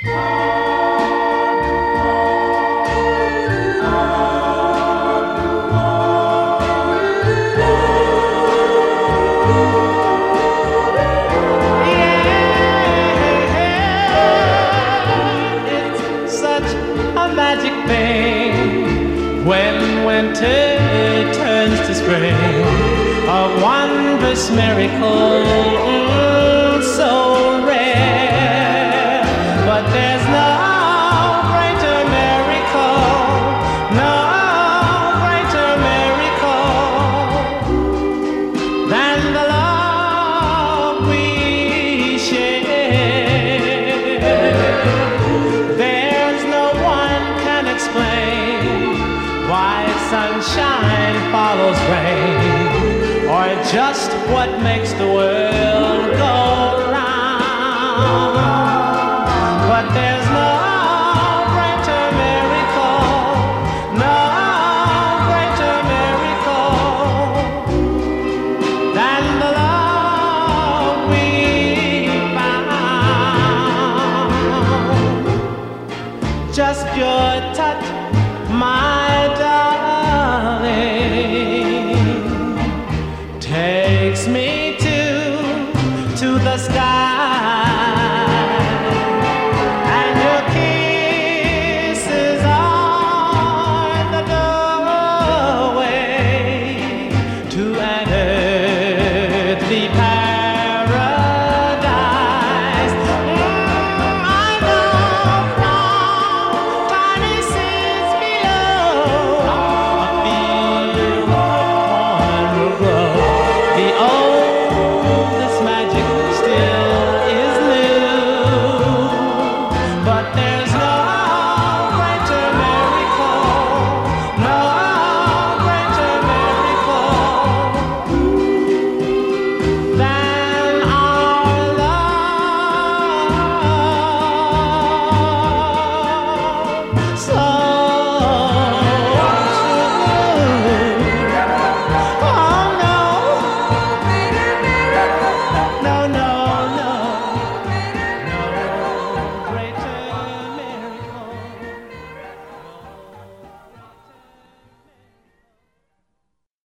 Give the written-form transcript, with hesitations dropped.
When winter turns to spring, a wondrous miracle, so rare. But there's no greater miracle, no greater miracle than the love we share. There's no one can explain why sunshine follows rain, or just what makes the world go round. But there's no greater miracle, no greater miracle than the love we found. Just your touch